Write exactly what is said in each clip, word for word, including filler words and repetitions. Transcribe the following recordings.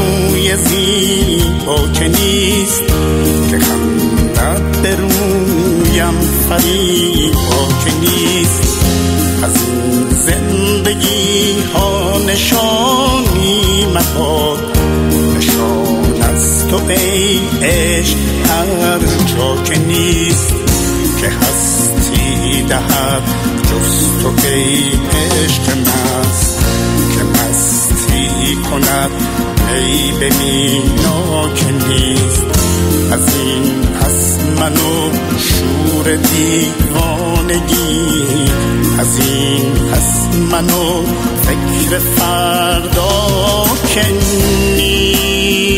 روی زیبا که نیست، که خندت به رویم فریبا که نیست. از این زندگی ها نشانی مباد، نشان از تو ای عشق هر جا که نیست، که هستی دهد جز تو ای عشق مست، که مستی کند ای به مینا که نیست. از این پس منو شور دیوانگی، از این پس منو فکر فردا که نیست.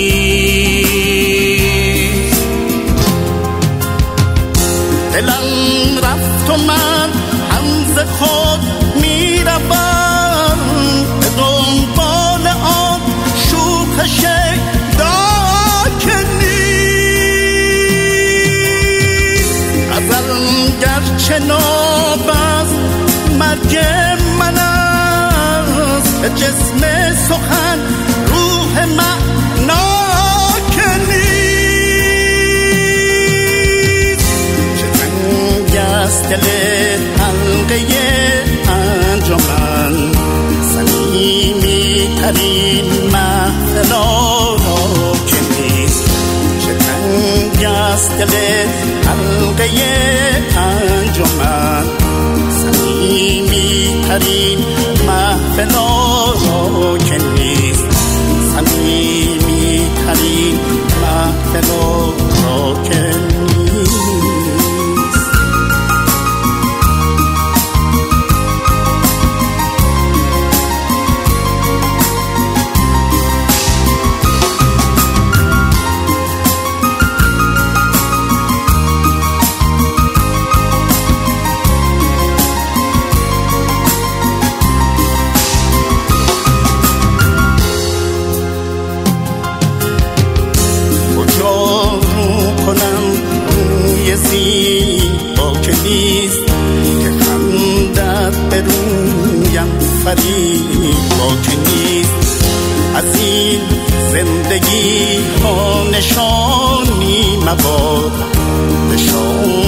دلم رفت و من هم ز خود میروم، به دنبال آن شوخ شیدا که نیست. ازل گرچه ناب از مرگ من است، به جسم سخن روح معنا که نیست. چه تنگ است دل حلقه انجمن، صمیمی ترین محفل را که نیست. چه تنگ است دل حلقه انجمن، صمیمی ترین محفل را که نیست. صمیمی ترین محفل را که نیست. زیبا که نیست، که خندت به رویم فریبا که نیست. از این زندگی ها نشانی مباد، نشان